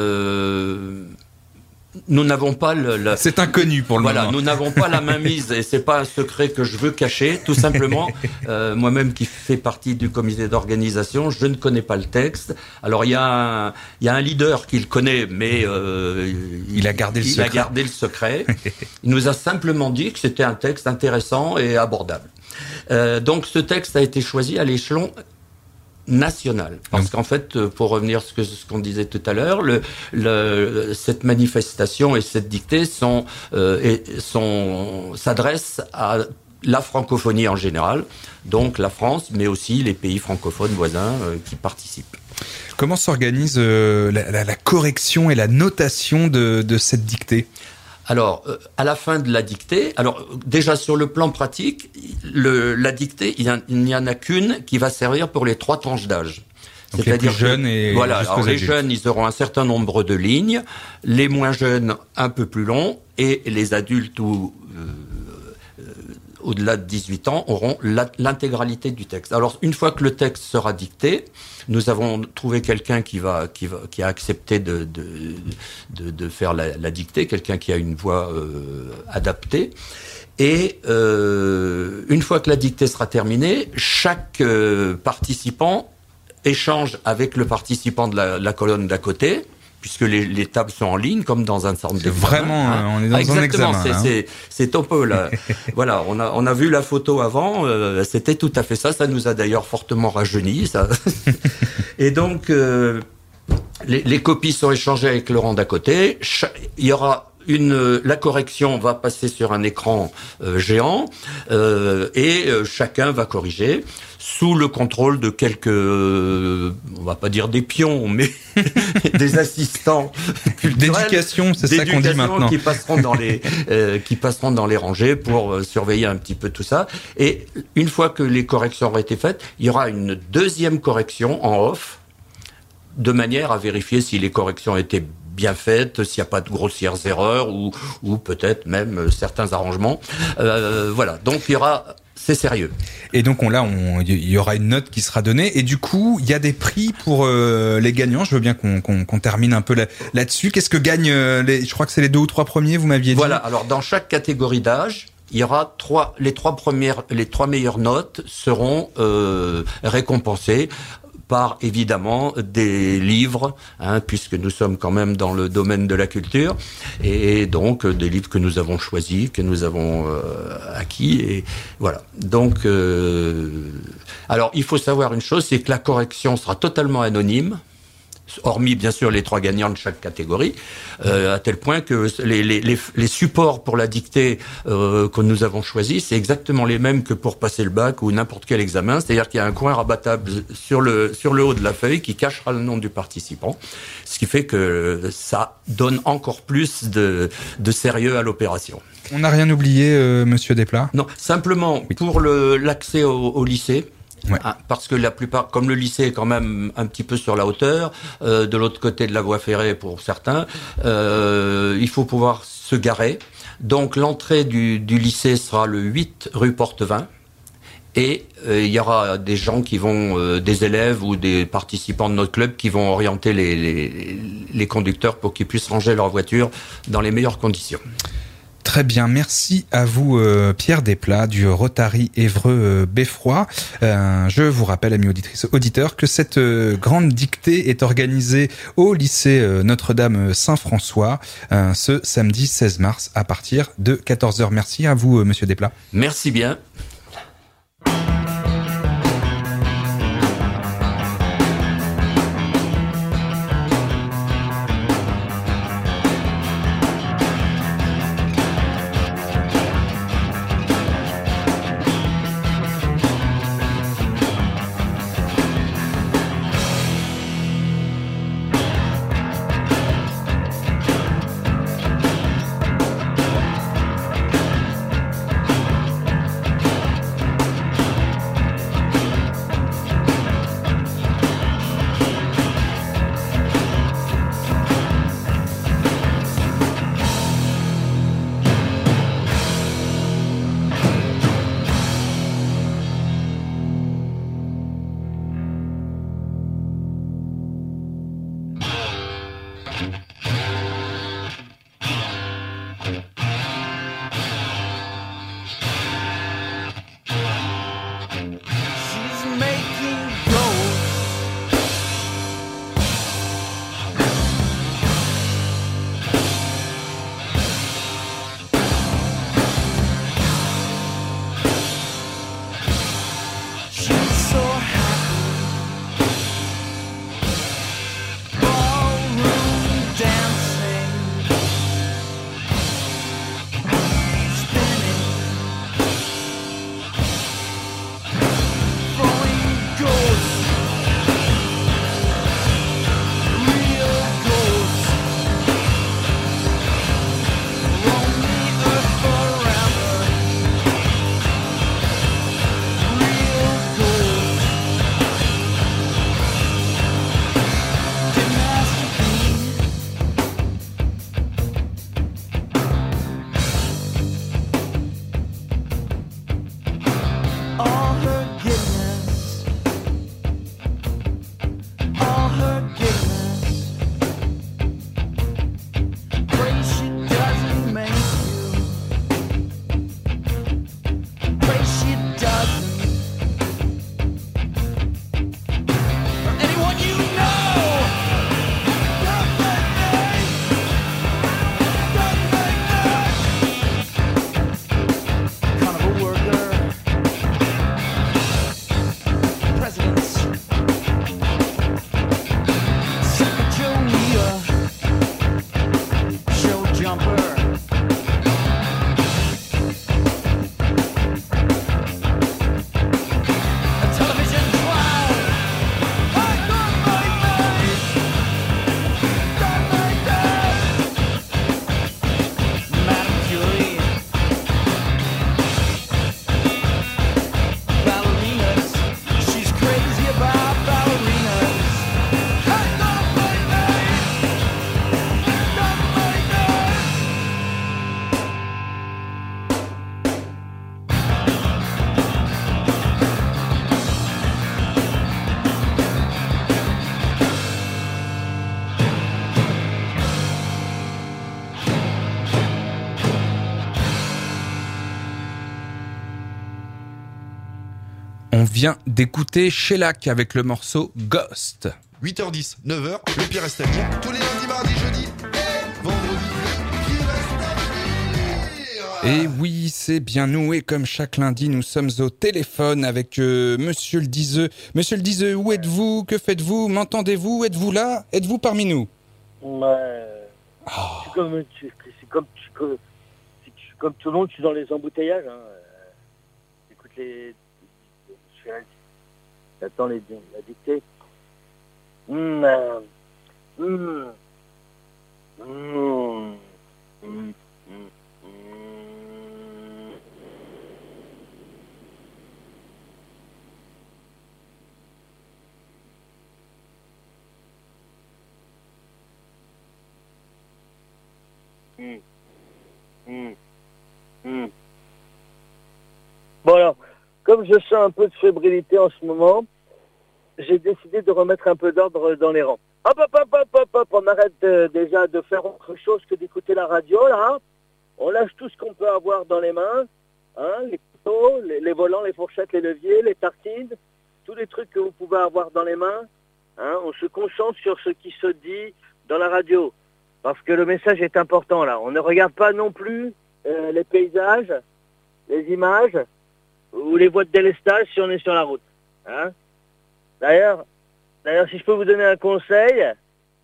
euh, nous n'avons pas le, le... C'est inconnu pour le voilà, moment. Nous n'avons pas la main mise et c'est pas un secret que je veux cacher. Tout simplement, euh, moi-même qui fais partie du comité d'organisation, je ne connais pas le texte. Alors il y a un, il y a un leader qui le connaît, mais euh, il a gardé le il secret. a gardé le secret. Il nous a simplement dit que c'était un texte intéressant et abordable. Euh, donc ce texte a été choisi à l'échelon national, parce qu'en fait, pour revenir à ce, que, ce qu'on disait tout à l'heure, le, le, cette manifestation et cette dictée sont, euh, et sont, s'adressent à la francophonie en général, donc la France, mais aussi les pays francophones voisins euh, qui participent. Comment s'organise euh, la, la, la correction et la notation de, de cette dictée ? Alors, euh, à la fin de la dictée, alors déjà sur le plan pratique, le, la dictée, il, y a, il n'y en a qu'une qui va servir pour les trois tranches d'âge. Donc c'est-à-dire les plus jeunes et voilà, alors les adultes. Jeunes, ils auront un certain nombre de lignes, les moins jeunes un peu plus longs, et les adultes ou euh, euh, au-delà de dix-huit ans auront la, l'intégralité du texte. Alors une fois que le texte sera dicté, nous avons trouvé quelqu'un qui va, qui va, qui a accepté de de de, de faire la, la dictée, quelqu'un qui a une voix euh, adaptée. Et euh, une fois que la dictée sera terminée, chaque euh, participant échange avec le participant de la, la colonne d'à côté, puisque les, les tables sont en ligne, comme dans un centre d'examen. Vraiment, hein. On est dans ah, un examen. C'est, hein. c'est, c'est un peu là. Voilà, on a, on a vu la photo avant, euh, c'était tout à fait ça. Ça nous a d'ailleurs fortement rajeuni, ça. Et donc, euh, les, les copies sont échangées avec le rang d'à côté. Il y aura une, la correction va passer sur un écran euh, géant euh, et euh, chacun va corriger sous le contrôle de quelques, euh, on va pas dire des pions, mais des assistants culturels, d'éducation, c'est ça qu'on dit maintenant, qui passeront dans les euh, qui passeront dans les rangées pour euh, surveiller un petit peu tout ça. Et une fois que les corrections auront été faites, il y aura une deuxième correction en off, de manière à vérifier si les corrections étaient bien faites, s'il n'y a pas de grossières erreurs ou, ou peut-être même euh, certains arrangements. Euh, voilà, donc il y aura... C'est sérieux. Et donc on, là, il y aura une note qui sera donnée. Et du coup, il y a des prix pour euh, les gagnants. Je veux bien qu'on qu'on, qu'on termine un peu là, là-dessus. Qu'est-ce que gagnent euh, les, je crois que c'est les deux ou trois premiers, vous m'aviez dit. Voilà, alors dans chaque catégorie d'âge, il y aura trois, les trois premières, les trois meilleures notes seront euh, récompensées par évidemment des livres, hein, puisque nous sommes quand même dans le domaine de la culture, et donc des livres que nous avons choisis, que nous avons euh, acquis, et voilà. Donc, euh, alors il faut savoir une chose, c'est que la correction sera totalement anonyme, hormis bien sûr les trois gagnants de chaque catégorie, euh, à tel point que les, les, les, les supports pour la dictée euh, que nous avons choisis, c'est exactement les mêmes que pour passer le bac ou n'importe quel examen, c'est-à-dire qu'il y a un coin rabattable sur le, sur le haut de la feuille qui cachera le nom du participant, ce qui fait que ça donne encore plus de, de sérieux à l'opération. On n'a rien oublié, euh, Monsieur Desplat ? Non, simplement oui. Pour le, l'accès au, au lycée. Ouais. Ah, parce que la plupart, comme le lycée est quand même un petit peu sur la hauteur, euh, de l'autre côté de la voie ferrée pour certains, euh, il faut pouvoir se garer. Donc l'entrée du, du lycée sera le huit rue Portevin. Et euh, il y aura des gens qui vont, euh, des élèves ou des participants de notre club qui vont orienter les, les, les conducteurs pour qu'ils puissent ranger leur voiture dans les meilleures conditions. Très bien, merci à vous euh, Pierre Desplat du Rotary Évreux-Beffroi. Euh, je vous rappelle, amis auditrices auditeurs, que cette euh, grande dictée est organisée au lycée euh, Notre-Dame Saint-François euh, ce samedi seize mars à partir de quatorze heures. Merci à vous, euh, Monsieur Desplat. Merci bien. Ballroom dance. On vient d'écouter Shellac avec le morceau Ghost. huit heures dix, neuf heures, le pire reste à venir. Tous les lundis, mardis, jeudis et vendredis, le pire reste à venir. Et oui, c'est bien nous. Et comme chaque lundi, nous sommes au téléphone avec euh, Monsieur le Diseux. Monsieur le Diseux, où êtes-vous? Que faites-vous? M'entendez-vous? Êtes-vous là? Êtes-vous parmi nous? Ouais. Oh. C'est comme, c'est comme, c'est comme, c'est comme tout le monde, je suis dans les embouteillages. Hein. J'écoute les... J'attends les, la dictée. Mmh, euh, mmh, mmh, mmh, mmh, mmh, mmh, mmh. Bon alors, comme je sens un peu de fébrilité en ce moment, j'ai décidé de remettre un peu d'ordre dans les rangs. Hop, hop, hop, hop, hop, hop, on arrête euh, déjà de faire autre chose que d'écouter la radio, là. On lâche tout ce qu'on peut avoir dans les mains, hein, les couteaux, les, les volants, les fourchettes, les leviers, les tartines, tous les trucs que vous pouvez avoir dans les mains. Hein, on se concentre sur ce qui se dit dans la radio, parce que le message est important, là. On ne regarde pas non plus euh, les paysages, les images, ou les voies de délestage si on est sur la route. Hein. D'ailleurs, d'ailleurs, si je peux vous donner un conseil,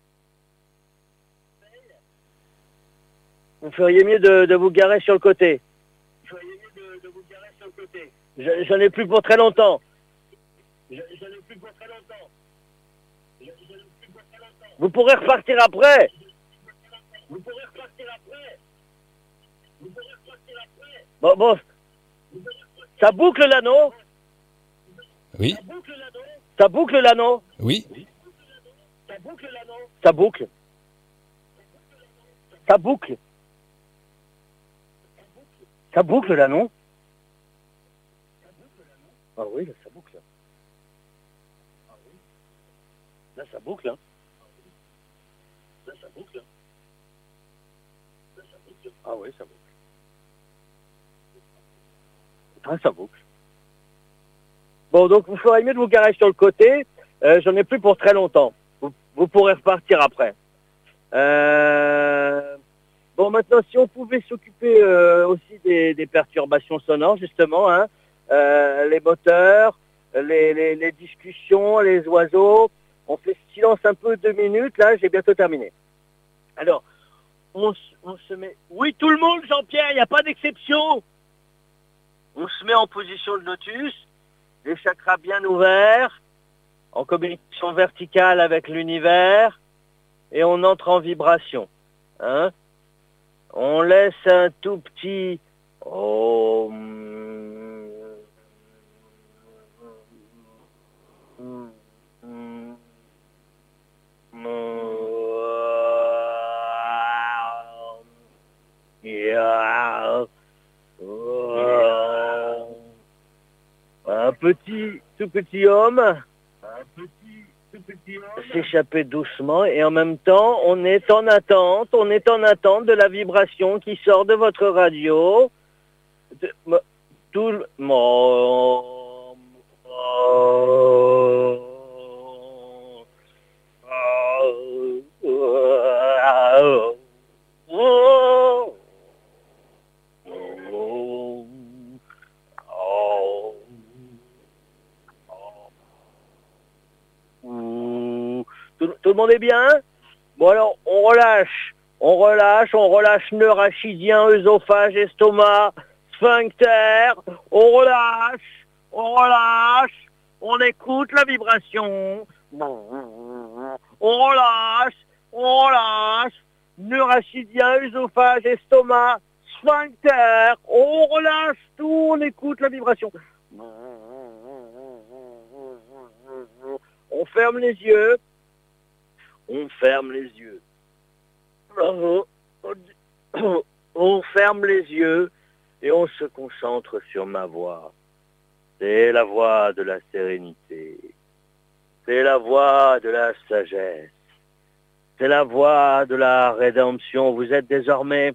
vous feriez mieux de, de vous garer sur le côté. Vous feriez mieux de, de vous garer sur le côté. Je, j'en ai plus pour très longtemps. Je, j'en ai plus pour très longtemps. Je, j'en ai plus pour très longtemps. Vous pourrez repartir après. Vous pourrez repartir après. Vous pourrez repartir après. Bon, bon. Ça boucle l'anneau. Oui. Ça boucle l'anneau. Ça boucle l'anneau. Oui. Ça boucle l'anneau. Ça boucle. Ça boucle. Ça boucle l'anneau. Ah oui, là, ça boucle. Là, ça boucle. Hein. Là, ça boucle. Ah oui, ça boucle. Ah, ça boucle. Bon, donc vous ferez mieux de vous garer sur le côté. Euh, j'en ai plus pour très longtemps. Vous, vous pourrez repartir après. Euh... Bon, maintenant, si on pouvait s'occuper euh, aussi des, des perturbations sonores, justement, hein, euh, les moteurs, les, les, les discussions, les oiseaux. On fait silence un peu, deux minutes. Là, j'ai bientôt terminé. Alors, on, on se met... Oui, tout le monde, Jean-Pierre, il n'y a pas d'exception. On se met en position de lotus, les chakras bien ouverts, en communication verticale avec l'univers, et on entre en vibration. Hein? On laisse un tout petit... Oh... Un petit, tout petit homme, un petit, tout petit homme s'échapper doucement et en même temps, on est en attente, on est en attente de la vibration qui sort de votre radio. De, tout le monde. Tout le monde est bien? Bon alors, on relâche, on relâche, on relâche nœud rachidien, œsophage, estomac, sphincter, on relâche, on relâche, on écoute la vibration, on relâche, on relâche, nœud rachidien, œsophage, estomac, sphincter, on relâche tout, on écoute la vibration. On ferme les yeux. On ferme les yeux. On ferme les yeux et on se concentre sur ma voix. C'est la voix de la sérénité. C'est la voix de la sagesse. C'est la voix de la rédemption. Vous êtes désormais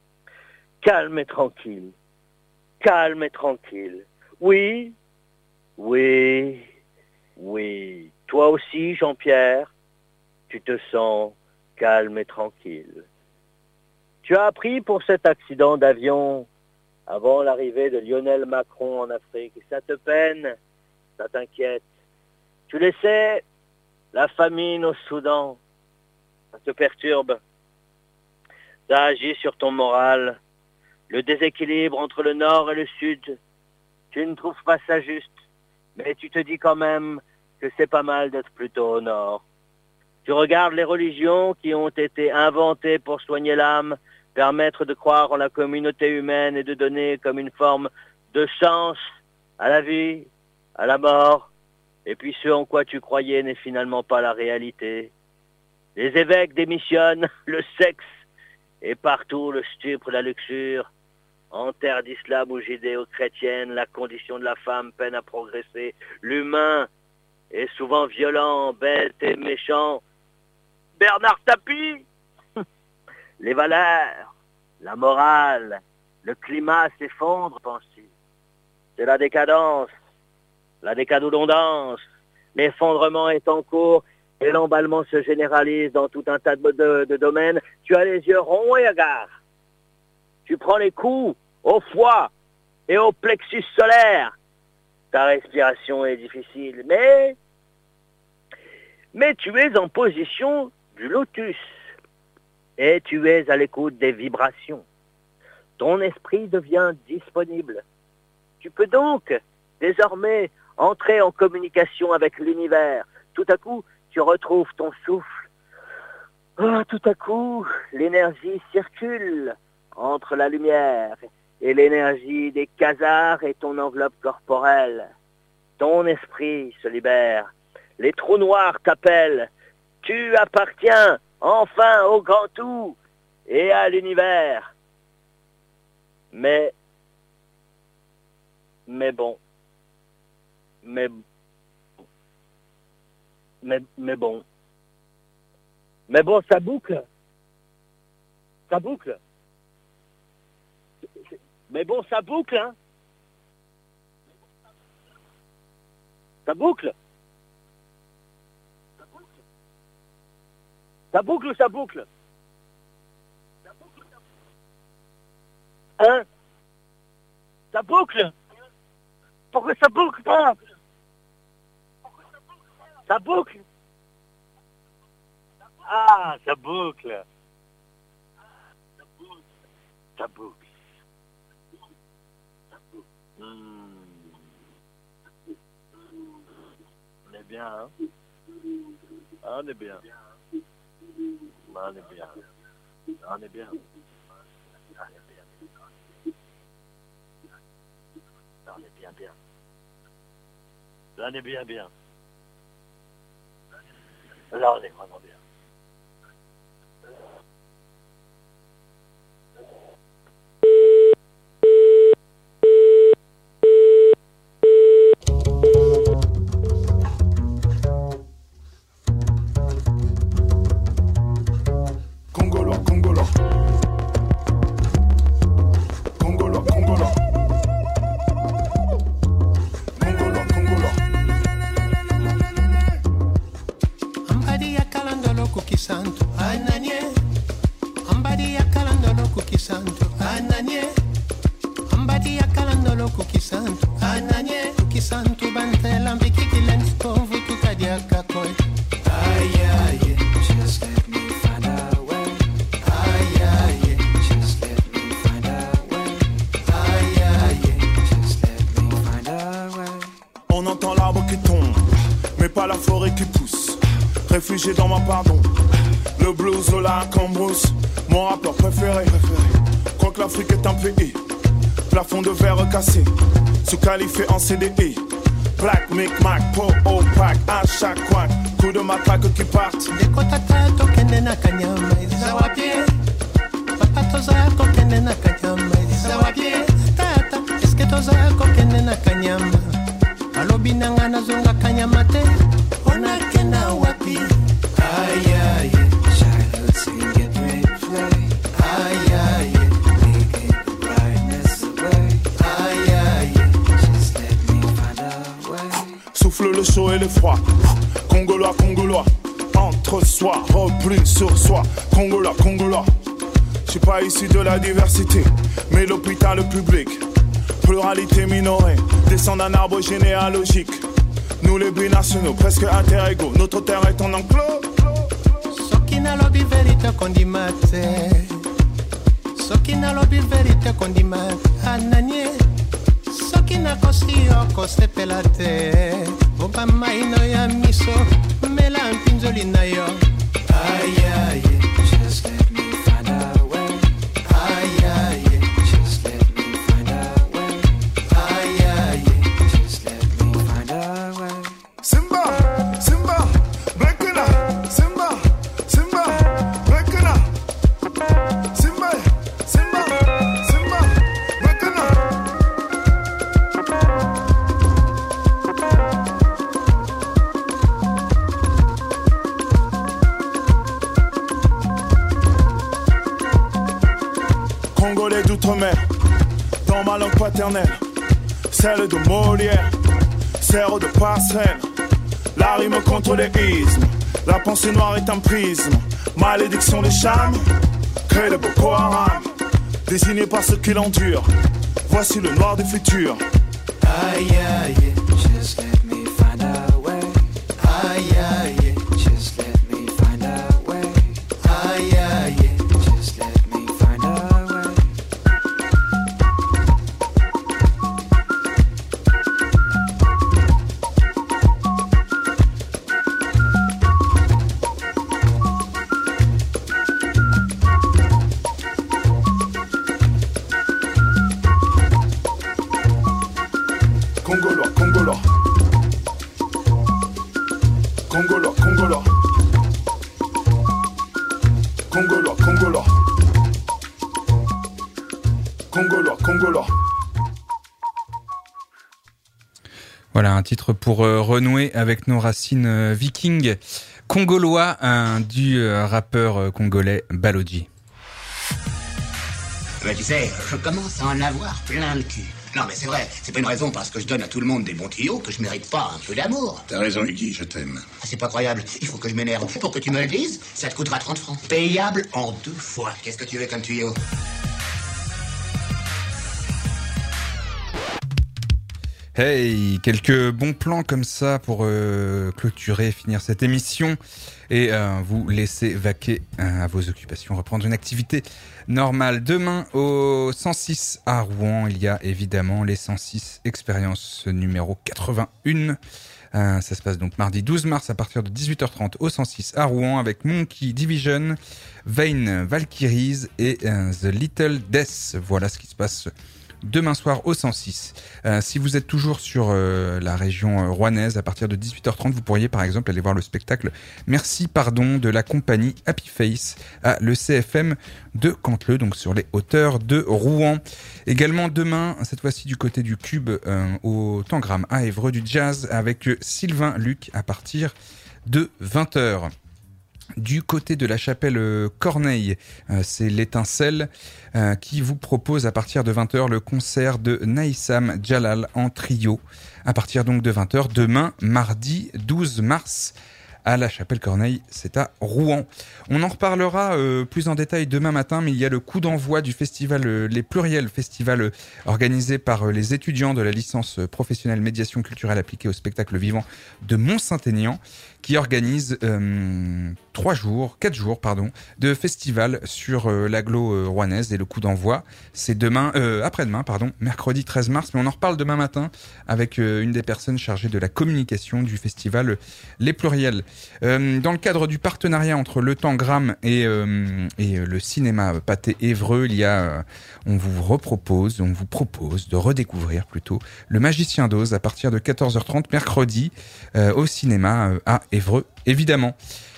calme et tranquille. Calme et tranquille. Oui, Oui, oui. Toi aussi, Jean-Pierre, tu te sens calme et tranquille. Tu as appris pour cet accident d'avion avant l'arrivée de Lionel Macron en Afrique. Ça te peine, ça t'inquiète. Tu le sais, la famine au Soudan, ça te perturbe. Ça agit sur ton moral. Le déséquilibre entre le nord et le sud, tu ne trouves pas ça juste, mais tu te dis quand même que c'est pas mal d'être plutôt au nord. Tu regardes les religions qui ont été inventées pour soigner l'âme, permettre de croire en la communauté humaine et de donner comme une forme de sens à la vie, à la mort, et puis ce en quoi tu croyais n'est finalement pas la réalité. Les évêques démissionnent, le sexe, et partout le stupre, la luxure. En terre d'islam ou judéo-chrétienne, la condition de la femme peine à progresser. L'humain est souvent violent, bête et méchant. Bernard Tapie, les valeurs, la morale, le climat s'effondrent, penses-tu. C'est la décadence, la décadence. L'effondrement est en cours et l'emballement se généralise dans tout un tas de, de, de domaines. Tu as les yeux ronds et hagards. Tu prends les coups au foie et au plexus solaire. Ta respiration est difficile, mais, mais tu es en position du lotus et tu es à l'écoute des vibrations. Ton esprit devient disponible. Tu peux donc désormais entrer en communication avec l'univers. Tout à coup, tu retrouves ton souffle. Oh, tout à coup, l'énergie circule entre la lumière et l'énergie des quasars et ton enveloppe corporelle. Ton esprit se libère. Les trous noirs t'appellent. Tu appartiens enfin au grand tout et à l'univers. Mais, mais bon, mais, mais, mais bon, mais bon, ça boucle, ça boucle. Mais bon, ça boucle, hein. Ça boucle. Ça boucle ou ça boucle? Hein? Ça boucle? Pourquoi ça boucle pas? Ça boucle? Ah, ça boucle. Ça boucle. Mmh. On est bien, hein? Ah, on est bien. Ah, on est bien. Ah, on est bien. Ah, on est bien. Ah, on est bien, bien. Là, on est bien, bien. Là, on est vraiment bien. On entend l'arbre qui tombe, mais pas la forêt qui pousse. Réfugié dans ma pardon, le blues au lac en brousse. Mon rappeur préféré, crois que l'Afrique est un pays. Plafond de verre cassé, sous-qualifié en C D I. Black, Mic, Mac, Po, Opac, à chaque coin, coup de matraque qui partent. Dekotatato kende na kanyama izawapie. Papato zako kende na kanyama izawapie. Tata, esketo zako kende na kanyama. Alobi nanga nazonga kanyama te. Ona kenda wapi? Ay, ay, childhood scene get replay. Ay, ay, taking the brightness away. Ay, ay, just let me find a way. l'effroi. Congolois, Congolois, entre soi, repli sur soi. Congolois, Congolois, je suis pas issu de la diversité, mais l'hôpital public, pluralité minorée, descend d'un arbre généalogique. Nous les binationaux, presque interégaux, notre terre est en enclos. Soki na lobi verite kondimate, soki na lobi verite kondimate, ananye, soki na kosi oko sepelate, boba maino ya miso, mela mpinzoli na yo. Aïe aïe, just let me find a way. Aïe aïe, just let me find a way. Aïe aïe, just let me find a way. Simba, Simba, Brekena, Simba, Simba, Brekena, Simba, Simba, Simba, Brekena. Congolais d'outre-mer, dans ma langue paternelle, celle de Molière, serre de passerelle. La rime contre les ismes, la pensée noire est un prisme. Malédiction des charmes, crée le Boko Haram. Désigné par ceux qui l'endurent, voici le noir du futur. Aïe aïe, just let me find a way. Aïe aïe, just let me find a way. Aïe aïe, just let me find a way. Congolois, Congolois, Congolois, Congolois, Congolois, Congolois, Congolois, Congolois. Voilà un titre pour euh, renouer avec nos racines euh, vikings. Congolois, un du euh, rappeur euh, congolais Baloji. Mais tu sais, je commence à en avoir plein le cul. Non mais c'est vrai, c'est pas une raison parce que je donne à tout le monde des bons tuyaux que je mérite pas un peu d'amour. T'as raison, Iggy, je t'aime. Ah, c'est pas croyable, il faut que je m'énerve. Pour que tu me le dises, ça te coûtera trente francs. Payable en deux fois. Qu'est-ce que tu veux comme tuyau? Hey, quelques bons plans comme ça pour euh, clôturer et finir cette émission et euh, vous laisser vaquer euh, à vos occupations, reprendre une activité normale. Demain au cent six à Rouen, il y a évidemment les cent six expériences numéro quatre-vingt-un. Euh, ça se passe donc mardi douze mars à partir de dix-huit heures trente au cent six à Rouen avec Monkey Division, Vane Valkyries et euh, The Little Death. Voilà ce qui se passe demain soir au cent six. Euh, si vous êtes toujours sur euh, la région euh, rouennaise, à partir de dix-huit heures trente, vous pourriez par exemple aller voir le spectacle Merci Pardon de la compagnie Happy Face à le C F M de Canteleu, donc sur les hauteurs de Rouen. Également demain, cette fois-ci du côté du Cube, euh, au Tangram à Évreux, du jazz avec Sylvain Luc à partir de vingt heures. Du côté de la chapelle Corneille, euh, c'est l'Étincelle euh, qui vous propose à partir de vingt heures le concert de Naïsam Jalal en trio. À partir donc de vingt heures, demain, mardi douze mars, à la chapelle Corneille, c'est à Rouen. On en reparlera euh, plus en détail demain matin, mais il y a le coup d'envoi du festival euh, Les Pluriels, festival euh, organisé par euh, les étudiants de la licence professionnelle médiation culturelle appliquée au spectacle vivant de Mont-Saint-Aignan, qui organise euh, trois jours, quatre jours, pardon, de festival sur euh, l'agglo euh, rouennaise. Et le coup d'envoi, c'est demain, euh, après-demain, pardon, mercredi treize mars. Mais on en reparle demain matin avec euh, une des personnes chargées de la communication du festival euh, Les Pluriels. Euh, dans le cadre du partenariat entre le Tangram et, euh, et le cinéma Pathé Évreux, il y a, euh, on vous repropose, on vous propose de redécouvrir plutôt Le Magicien d'Oz à partir de quatorze heures trente mercredi euh, au cinéma euh, à Évreux, évidemment.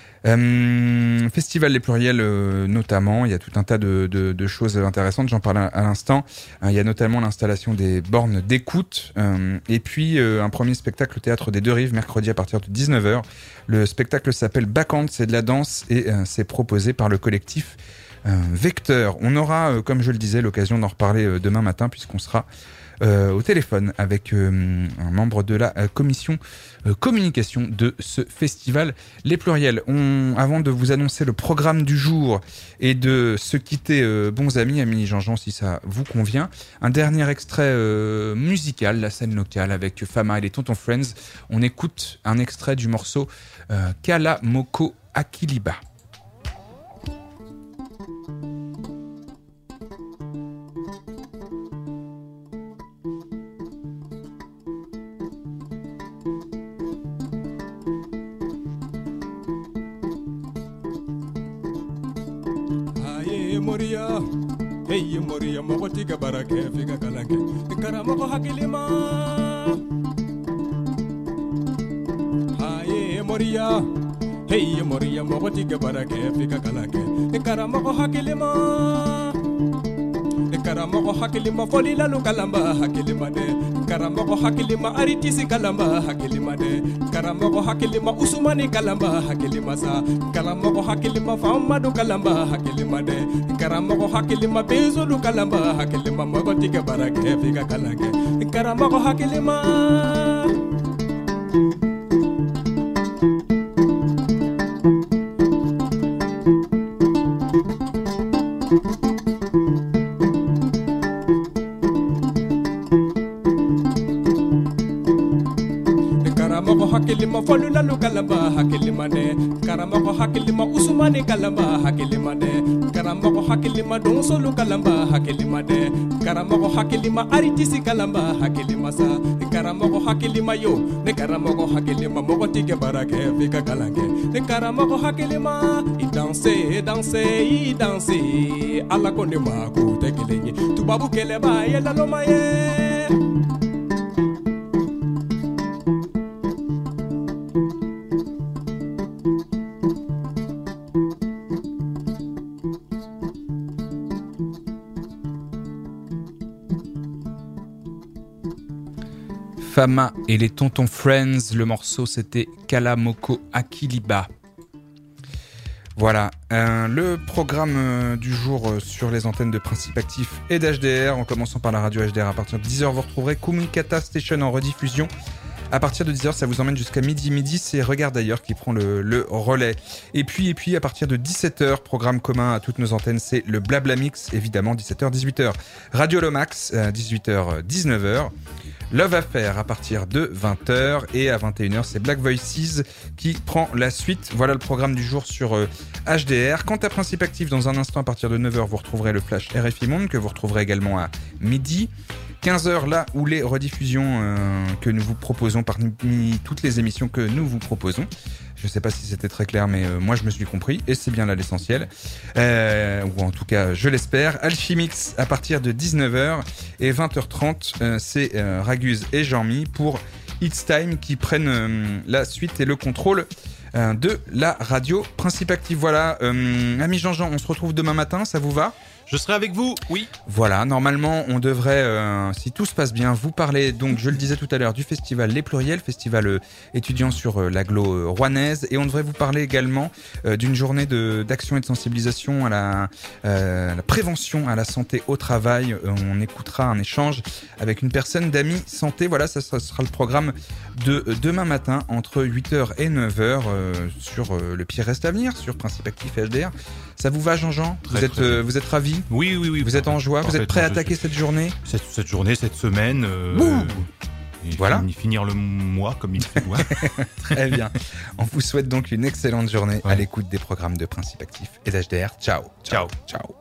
Euh, Festival Les Pluriels euh, notamment, il y a tout un tas de, de, de choses intéressantes, j'en parle à, à l'instant. Euh, il y a notamment l'installation des bornes d'écoute euh, et puis euh, un premier spectacle au Théâtre des Deux Rives mercredi à partir de dix-neuf heures. Le spectacle s'appelle Bacchante, c'est de la danse et euh, c'est proposé par le collectif euh, Vecteur. On aura, euh, comme je le disais, l'occasion d'en reparler euh, demain matin puisqu'on sera euh, au téléphone avec euh, un membre de la euh, commission euh, communication de ce festival Les Pluriels. On, avant de vous annoncer le programme du jour et de se quitter, euh, bons amis, Amélie Jean-Jean, si ça vous convient, un dernier extrait euh, musical, la scène locale avec Fama et les Tonton Friends. On écoute un extrait du morceau euh, Kala Moko Akiliba. Moria, hey Moria, mogotika barake fika kalanke, karamoko hakilima. Haye Moria, hey Moria, mogotika barake fika kalanke, karamoko hakilima. Karamoko hakilima folila lu kalamba hakilima de, karamoko hakilima aritisi kalamba hakilima de, karamoko hakilima usumani kalamba hakilima sa, karamoko hakilima famadu kalamba hakilima de, karamoko hakilima bezulu kalamba hakilima mogotika barake fika kalanke, karamoko hakilima. Hakilima folula lu kalamba hakilima de, karamoko hakilima usumani kalamba hakilima de, karamoko hakilima donso lu kalamba hakilima de, karamoko hakilima aritisi kalamba hakilima sa, karamoko hakilima yo, ne karamoko hakilima mogotige barake fika kalanke, ne karamoko hakilima i danse i danse i danse ala konde ma ko tekelenye tubabu keleba yela loma ye. Fama et les Tonton Friends, le morceau c'était Kala Moko Akiliba. Voilà, euh, le programme euh, du jour euh, sur les antennes de Principe Actif et d'H D R, en commençant par la radio H D R. À partir de dix heures, vous retrouverez Communicata Station en rediffusion. À partir de dix heures, ça vous emmène jusqu'à midi. Midi, c'est Regarde ailleurs qui prend le, le relais. Et puis, et puis, à partir de dix-sept heures, programme commun à toutes nos antennes, c'est le Blabla Mix, évidemment, dix-sept heures, dix-huit heures. Radio Lomax, euh, dix-huit heures, dix-neuf heures. Love Affair à partir de vingt heures et à vingt et une heures, c'est Black Voices qui prend la suite. Voilà le programme du jour sur euh, H D R. Quant à Principe Actif, dans un instant, à partir de neuf heures, vous retrouverez le Flash R F I Monde que vous retrouverez également à midi. quinze heures, là où les rediffusions euh, que nous vous proposons parmi toutes les émissions que nous vous proposons. Je sais pas si c'était très clair, mais euh, moi je me suis compris et c'est bien là l'essentiel. Euh, ou en tout cas, je l'espère. Alchimix à partir de dix-neuf heures et vingt heures trente, euh, c'est euh, Raguse et Jean-Mi pour It's Time qui prennent euh, la suite et le contrôle euh, de la radio Principe Actif. Voilà, euh, ami Jean-Jean, on se retrouve demain matin, ça vous va ? Je serai avec vous, oui. Voilà, normalement, on devrait, euh, si tout se passe bien, vous parler, donc, je le disais tout à l'heure, du festival Les Pluriels, festival euh, étudiant sur euh, l'agglo euh, rouennaise, et on devrait vous parler également euh, d'une journée de, d'action et de sensibilisation à la, euh, la prévention à la santé au travail. Euh, on écoutera un échange avec une personne d'Amis Santé. Voilà, ça, ça sera le programme de euh, demain matin entre huit heures et neuf heures euh, sur euh, Le Pire Reste à Venir, sur Principe Actif H D R. Ça vous va, Jean-Jean ? Vous êtes, euh, vous êtes ravis ? Oui, oui, oui. Vous êtes en joie, vous êtes prêt à attaquer suis... cette journée cette, cette journée, cette semaine. Euh, et voilà. Finir le mois comme il se doit. Très bien. On vous souhaite donc une excellente journée ouais. à l'écoute des programmes de Principe Actif et d'H D R. Ciao. Ciao. Ciao.